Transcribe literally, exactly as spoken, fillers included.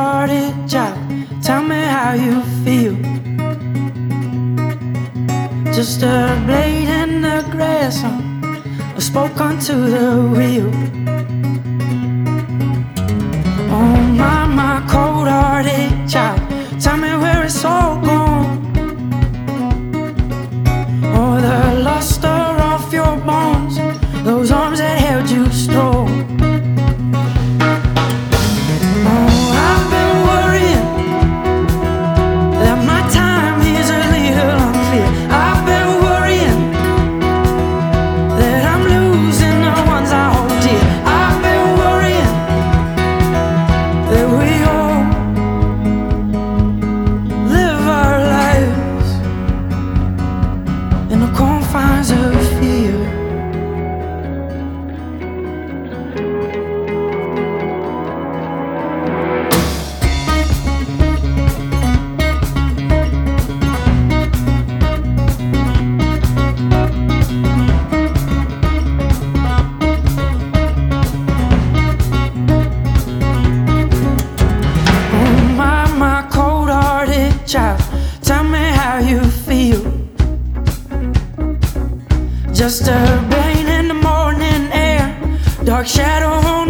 cold-hearted child, tell me how you feel. Just a blade in the grass, I spoke onto the wheel. Oh my, my cold-hearted child, tell me where it's all gone. Oh, the luster off your bones, those arms that held you strong. Oh, I've been worrying that my time is a little unclear. I've been worrying that I'm losing the ones I hold dear. I've been worrying that we all live our lives in the confines of fear. Child, tell me how you feel. Just a rain in the morning air, dark shadow on